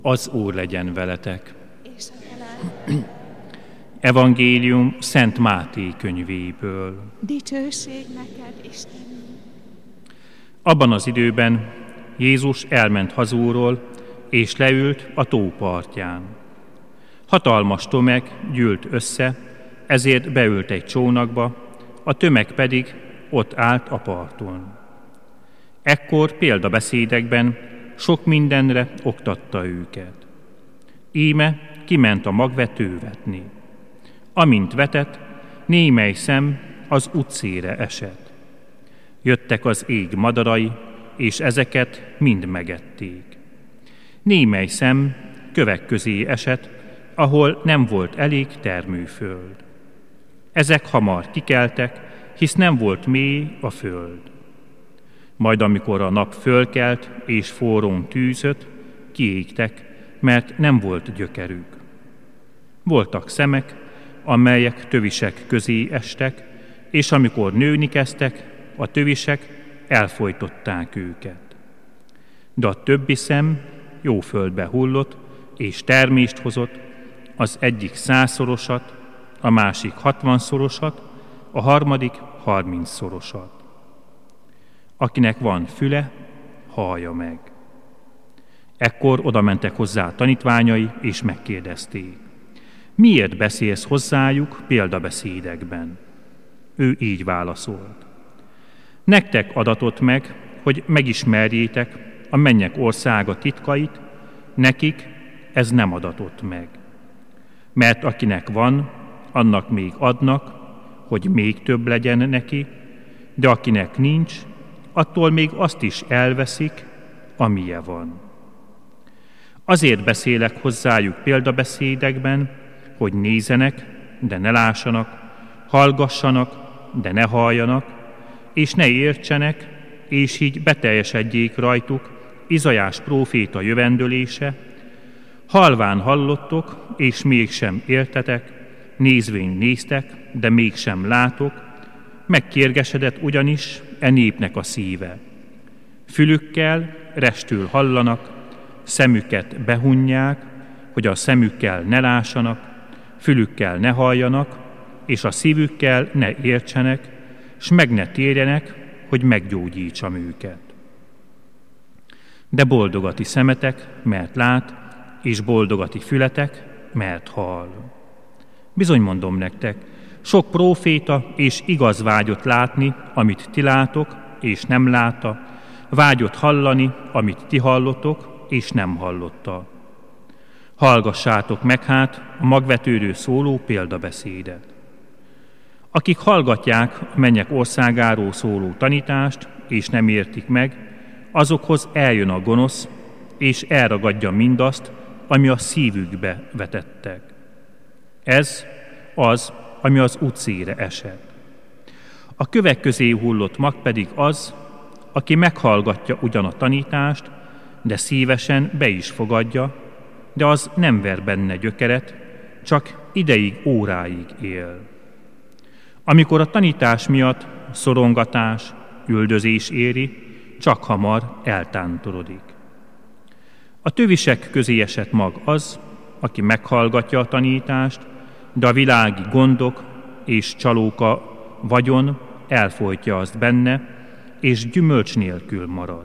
Az Úr legyen veletek. És a te Evangélium Szent Máté könyvéből. dicsőség neked, Istenünk. Abban az időben Jézus elment hazúról, és leült a tó partján. Hatalmas tömeg gyűlt össze, ezért beült egy csónakba, a tömeg pedig ott állt a parton. Ekkor példabeszédekben sok mindenre oktatta őket. Íme kiment a magvető vetni. Amint vetett, némely szem az útszére esett. Jöttek az ég madarai, és ezeket mind megették. Némely szem kövek közé esett, ahol nem volt elég termőföld. Ezek hamar kikeltek, hisz nem volt mély a föld. Majd amikor a nap fölkelt és forrón tűzött, kiégtek, mert nem volt gyökerük. Voltak szemek, amelyek tövisek közé estek, és amikor nőni kezdtek, a tövisek elfojtották őket. De a többi szem jó földbe hullott, és termést hozott, az egyik 100-szorosat, a másik 60-szorosat, a harmadik 30-szorosat. Akinek van füle, hallja meg. Ekkor odamentek hozzá a tanítványai, és megkérdezték: miért beszélsz hozzájuk példabeszédekben? Ő így válaszolt: nektek adatott meg, hogy megismerjétek a mennyek országa titkait, nekik ez nem adatott meg. Mert akinek van, annak még adnak, hogy még több legyen neki, de akinek nincs, attól még azt is elveszik, amije van. Azért beszélek hozzájuk példabeszédekben, hogy nézenek, de ne lássanak, hallgassanak, de ne halljanak, és ne értsenek, és így beteljesedjék rajtuk Izaiás próféta jövendölése: halván hallottok, és mégsem értetek, nézvén néztek, de mégsem látok, megkérgesedett ugyanis e népnek a szíve. Fülükkel restül hallanak, szemüket behunják, hogy a szemükkel ne lássanak, fülükkel ne halljanak, és a szívükkel ne értsenek, s meg ne térjenek, hogy meggyógyítsam őket. De boldog a ti szemetek, mert lát, és boldog a ti fületek, mert hall. Bizony mondom nektek, sok próféta és igaz vágyott látni, amit ti látok, és nem látta, vágyott hallani, amit ti hallottok, és nem hallotta. Hallgassátok meg hát a magvetőről szóló példabeszédet. Akik hallgatják a mennyek országáról szóló tanítást, és nem értik meg, azokhoz eljön a gonosz, és elragadja mindazt, ami a szívükbe vetettek. Ez az, ami az útszére esett. A kövek közé hullott mag pedig az, aki meghallgatja ugyan a tanítást, de szívesen be is fogadja, de az nem ver benne gyökeret, csak ideig, óráig él. Amikor a tanítás miatt szorongatás, üldözés éri, csak hamar eltántorodik. A tövisek közé esett mag az, aki meghallgatja a tanítást, de a világi gondok és csalóka vagyon elfojtja azt benne, és gyümölcs nélkül marad.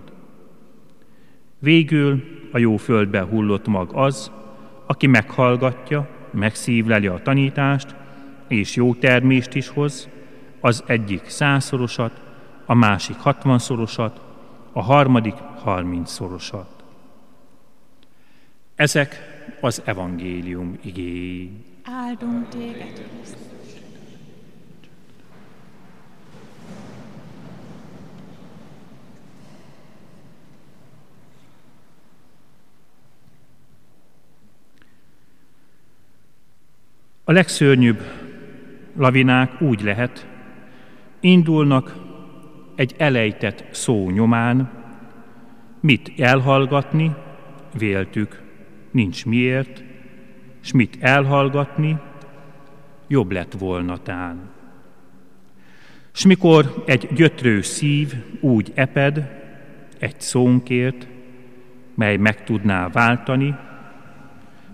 Végül a jó földbe hullott mag az, aki meghallgatja, megszívleli a tanítást, és jó termést is hoz, az egyik 100-szorosat, a másik 60-szorosat, a harmadik 30-szorosat. Ezek az evangélium igéi. Áldunk téged, Krisztus. A legszörnyűbb lavinák úgy lehet, indulnak egy elejtett szó nyomán, mit elhallgatni, véltük, nincs miért, s mit elhallgatni, jobb lett volna tán. S mikor egy gyötrő szív úgy eped egy szónkért, mely meg tudná váltani,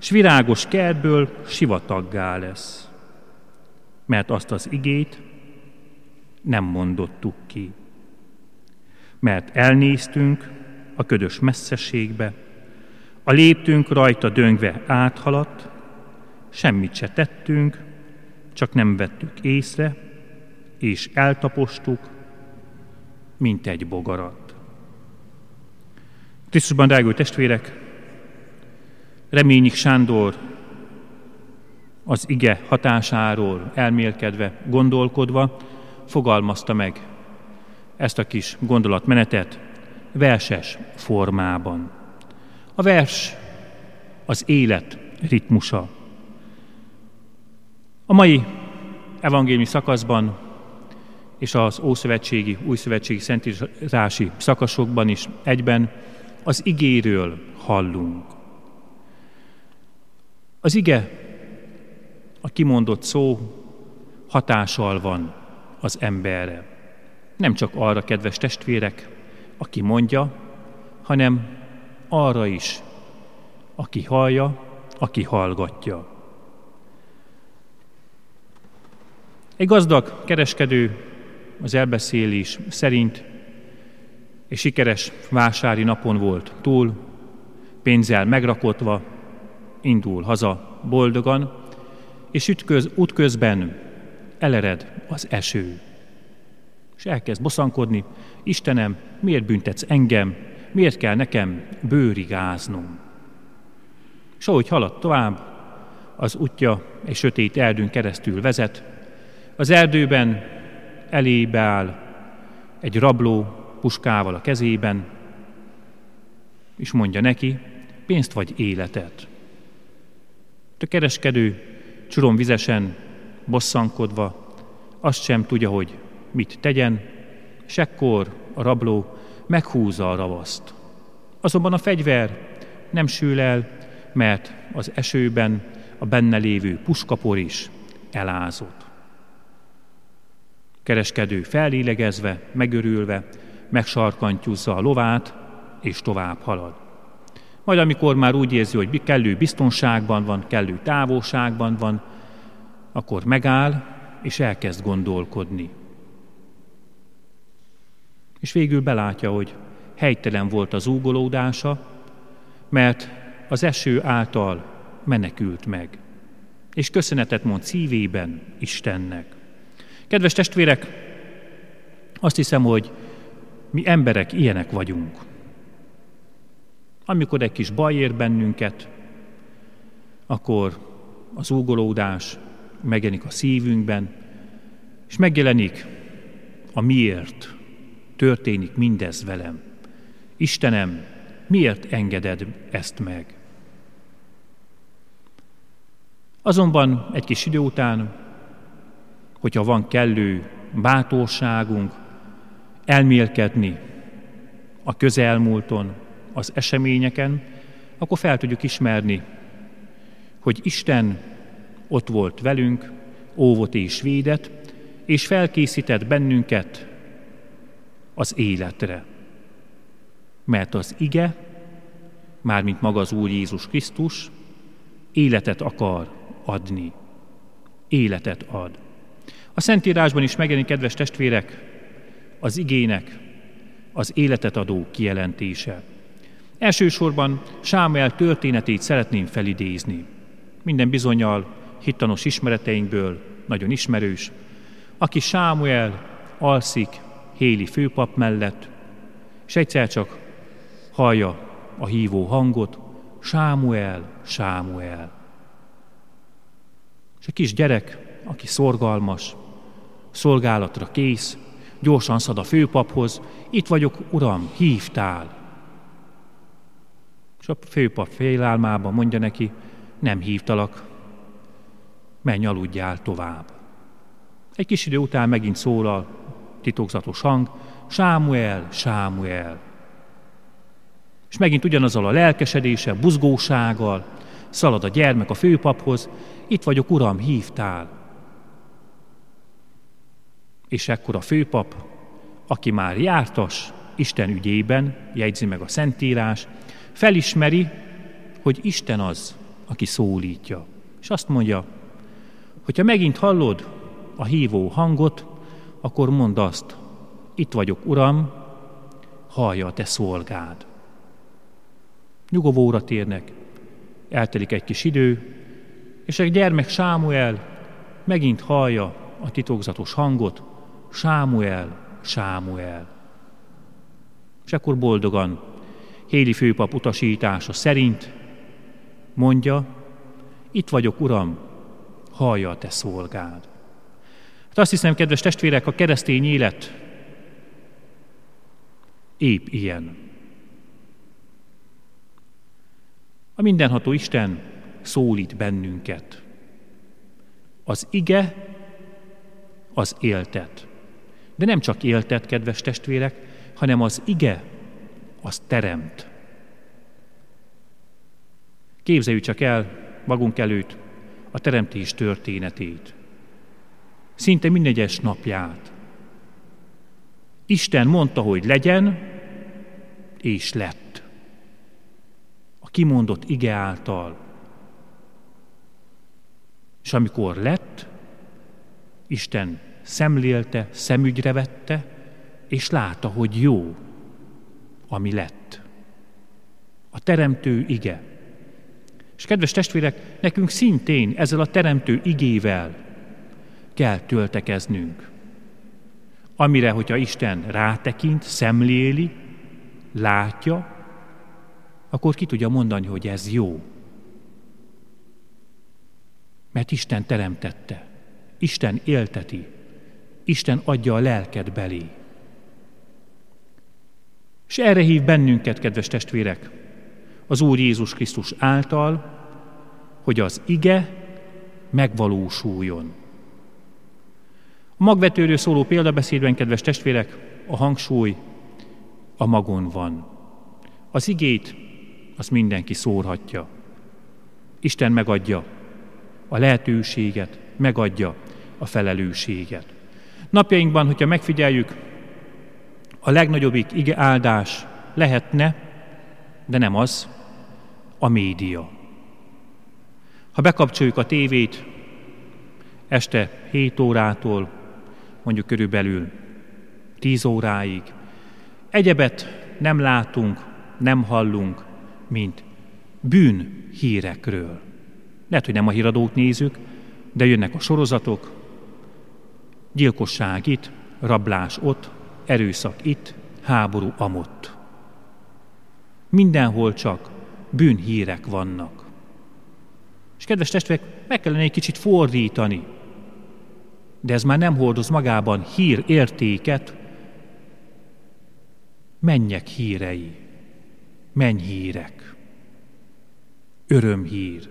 s virágos kertből sivataggá lesz, mert azt az igét nem mondottuk ki. Mert elnéztünk a ködös messzeségbe, a léptünk rajta döngve áthaladt, semmit se tettünk, csak nem vettük észre, és eltapostuk, mint egy bogarat. Krisztusban, drága testvérek, Reményik Sándor az ige hatásáról elmélkedve, gondolkodva fogalmazta meg ezt a kis gondolatmenetet verses formában. A vers az élet ritmusa. A mai evangéliumi szakaszban és az ószövetségi, újszövetségi szentírási szakaszokban is egyben az igéről hallunk. Az ige, a kimondott szó hatással van az emberre. Nem csak arra, kedves testvérek, aki mondja, hanem arra is, aki hallja, aki hallgatja. Egy gazdag kereskedő az elbeszélés szerint egy sikeres vásári napon volt túl, pénzzel megrakotva, indul haza boldogan, és útközben elered az eső. És elkezd bosszankodni: Istenem, miért büntetsz engem, miért kell nekem bőrigáznom? És ahogy halad tovább, az útja egy sötét erdőn keresztül vezet. Az erdőben elébe áll egy rabló puskával a kezében, és mondja neki: pénzt vagy életet? A kereskedő csuromvizesen, bosszankodva azt sem tudja, hogy mit tegyen, és ekkor a rabló meghúzza a ravaszt. Azonban a fegyver nem sül el, mert az esőben a benne lévő puskapor is elázott. Kereskedő fellélegezve, megörülve, megsarkantyúzza a lovát, és tovább halad. Majd amikor már úgy érzi, hogy kellő biztonságban van, kellő távolságban van, akkor megáll, és elkezd gondolkodni. És végül belátja, hogy helytelen volt az zúgolódása, mert az eső által menekült meg. És köszönetet mond szívében Istennek. Kedves testvérek, azt hiszem, hogy mi emberek ilyenek vagyunk. Amikor egy kis baj ér bennünket, akkor az zúgolódás megjelenik a szívünkben, és megjelenik a miért történik mindez velem. Istenem, miért engeded ezt meg? Azonban egy kis idő után, hogyha van kellő bátorságunk elmélkedni a közelmúlton, az eseményeken, akkor fel tudjuk ismerni, hogy Isten ott volt velünk, óvott és védett, és felkészített bennünket az életre. Mert az ige, mármint maga az Úr Jézus Krisztus, életet akar adni. Életet ad. A Szentírásban is megjelenik, kedves testvérek, az igének az életet adó kijelentése. Elsősorban Sámuel történetét szeretném felidézni. Minden bizonnyal hittanos ismereteinkből nagyon ismerős, aki Sámuel alszik Héli főpap mellett, és egyszer csak hallja a hívó hangot: Sámuel, Sámuel. És a kis gyerek, aki szorgalmas, szolgálatra kész, gyorsan szad a főpaphoz: itt vagyok, uram, hívtál. És a főpap félálmában mondja neki: nem hívtalak, menj, aludjál tovább. Egy kis idő után megint szólal titokzatos hang: Sámuel, Sámuel. És megint ugyanazzal a lelkesedéssel, buzgósággal szalad a gyermek a főpaphoz: itt vagyok, uram, hívtál. És ekkor a főpap, aki már jártas Isten ügyében, jegyzi meg a Szentírás, felismeri, hogy Isten az aki szólítja. És azt mondja, hogyha megint hallod a hívó hangot, akkor mondd azt, itt vagyok, Uram, hallja a te szolgád. Nyugovóra térnek, eltelik egy kis idő, és egy gyermek Sámuel megint hallja a titokzatos hangot, Sámuel, Sámuel. És akkor boldogan, Héli főpap utasítása szerint mondja, itt vagyok, Uram, hallja a te szolgád. Hát azt hiszem, kedves testvérek, a keresztény élet épp ilyen. A mindenható Isten szólít bennünket. Az ige az éltet. De nem csak éltet, kedves testvérek, hanem az ige az teremt. Képzeljük csak el magunk előtt a teremtés történetét. Szinte minden egyes napját. Isten mondta, hogy legyen, és lett. A kimondott ige által. És amikor lett, Isten szemlélte, szemügyre vette, és látta, hogy jó, ami lett. A teremtő ige. És kedves testvérek, nekünk szintén ezzel a teremtő igével kell töltekeznünk. Amire, hogyha Isten rátekint, szemléli, látja, akkor ki tudja mondani, hogy ez jó. Mert Isten teremtette, Isten élteti, Isten adja a lelket belé. És erre hív bennünket, kedves testvérek, az Úr Jézus Krisztus által, hogy az ige megvalósuljon. A magvetőről szóló példabeszédben, kedves testvérek, a hangsúly a magon van. Az igét, azt mindenki szórhatja. Isten megadja a lehetőséget, megadja a felelősséget. Napjainkban, hogyha megfigyeljük, a legnagyobbik ige áldás lehetne, de nem az, a média. Ha bekapcsoljuk a tévét este 7 órától, mondjuk körülbelül 10 óráig, egyebet nem látunk, nem hallunk, mint bűnhírekről. Lehet, hogy nem a híradót nézzük, de jönnek a sorozatok, gyilkosság itt, rablás ott, erőszak itt, háború amott. Mindenhol csak bűnhírek vannak. És kedves testvérek, meg kellene egy kicsit fordítani, de ez már nem hordoz magában hírértéket, mennyek hírei, mennyhírek, örömhír.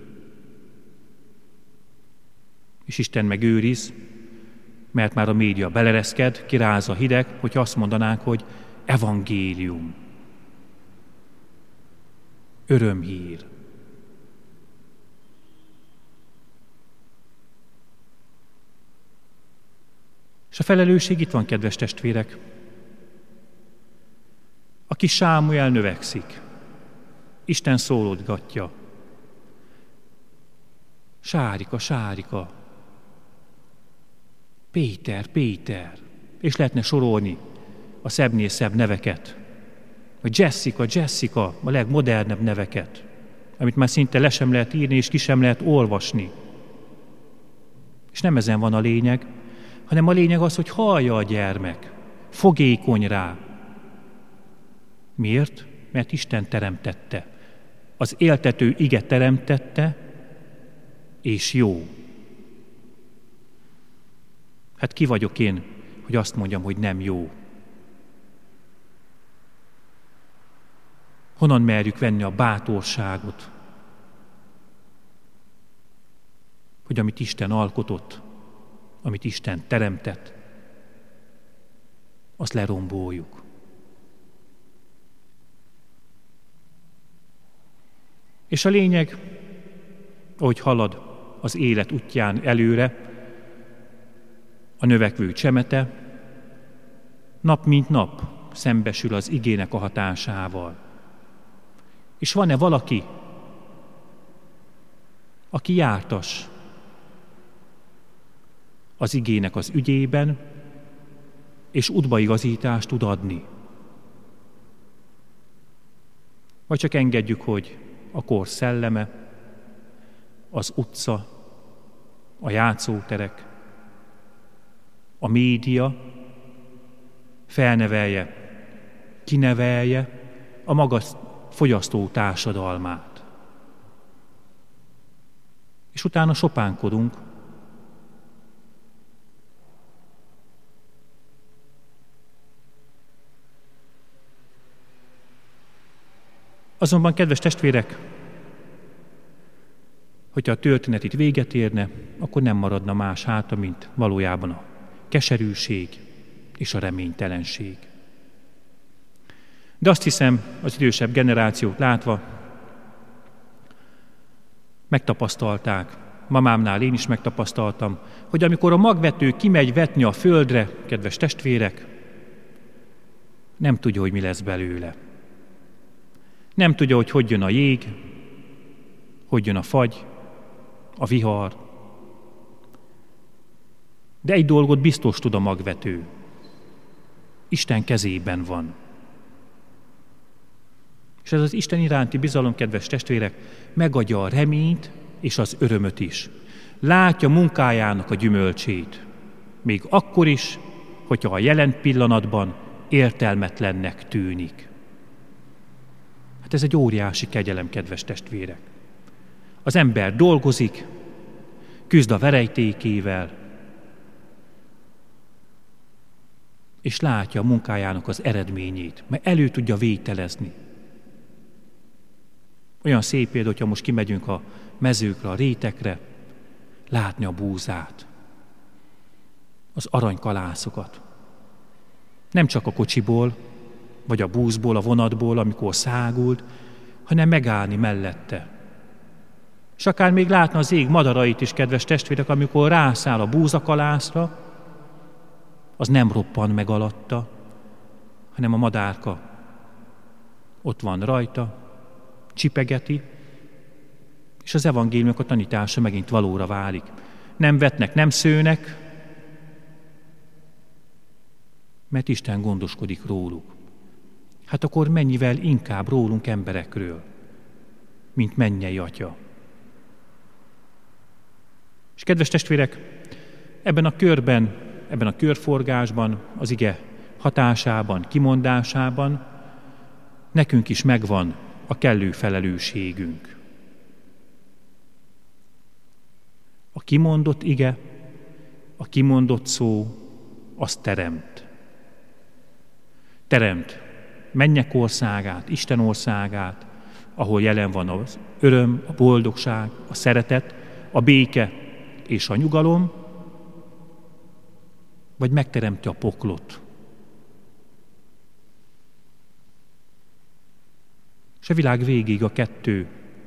És Isten megőriz, mert már a média belereszked, kiráz a hideg, hogyha azt mondanánk, hogy evangélium, örömhír. És a felelősség itt van, kedves testvérek. A kis Sámuel növekszik. Isten szólodgatja. Sárika, Sárika. Péter, Péter. És lehetne sorolni a szebbnél szebb neveket. Vagy Jessica, Jessica, a legmodernebb neveket, amit már szinte le sem lehet írni, és ki sem lehet olvasni. És nem ezen van a lényeg, hanem a lényeg az, hogy hallja a gyermek, fogékony rá. Miért? Mert Isten teremtette. Az éltető ige teremtette, és jó. Hát ki vagyok én, hogy azt mondjam, hogy nem jó? Honnan merjük venni a bátorságot, hogy amit Isten alkotott, amit Isten teremtett, azt leromboljuk. És a lényeg, ahogy halad az élet útján előre, a növekvő csemete, nap mint nap szembesül az igének a hatásával. És van-e valaki, aki jártas az igének az ügyében, és útbaigazítást tud adni. Vagy csak engedjük, hogy a kor szelleme, az utca, a játszóterek, a média felnevelje, kinevelje a maga fogyasztó társadalmát. És utána sopánkodunk. Azonban, kedves testvérek, hogyha a történet itt véget érne, akkor nem maradna más hátra, mint valójában a keserűség és a reménytelenség. De azt hiszem, az idősebb generációt látva megtapasztalták, mamámnál én is megtapasztaltam, hogy amikor a magvető kimegy vetni a földre, kedves testvérek, nem tudja, hogy mi lesz belőle. Nem tudja, hogy jön a jég, hogy jön a fagy, a vihar. De egy dolgot biztos tud a magvető. Isten kezében van. És ez az Isten iránti bizalom, kedves testvérek, megadja a reményt és az örömöt is. Látja munkájának a gyümölcsét. Még akkor is, hogyha a jelen pillanatban értelmetlennek tűnik. Hát ez egy óriási kegyelem, kedves testvérek. Az ember dolgozik, küzd a verejtékével, és látja a munkájának az eredményét, mert elő tudja vételezni. Olyan szép példa, hogyha most kimegyünk a mezőkre, a rétekre, látni a búzát, az aranykalászokat. Nem csak a kocsiból, vagy a buszból, a vonatból, amikor szágult, hanem megállni mellette. És akár még látna az ég madarait is, kedves testvérek, amikor rászáll a búzakalászra, az nem roppan meg alatta, hanem a madárka ott van rajta, csipegeti, és az evangéliumnak a tanítása megint valóra válik. Nem vetnek, nem szőnek, mert Isten gondoskodik róluk. Hát akkor mennyivel inkább rólunk emberekről, mint mennyei Atya. És kedves testvérek, ebben a körben, ebben a körforgásban, az ige hatásában, kimondásában nekünk is megvan a kellő felelősségünk. A kimondott ige, a kimondott szó, az teremt. Teremt mennyek országát, Isten országát, ahol jelen van az öröm, a boldogság, a szeretet, a béke és a nyugalom, vagy megteremti a poklot. És a világ végig a kettő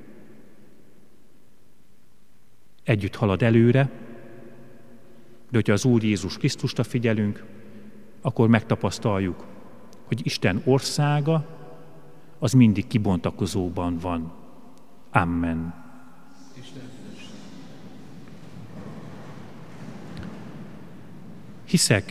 együtt halad előre, de hogyha az Úr Jézus Krisztusra figyelünk, akkor megtapasztaljuk, hogy Isten országa az mindig kibontakozóban van. Amen. Hiszek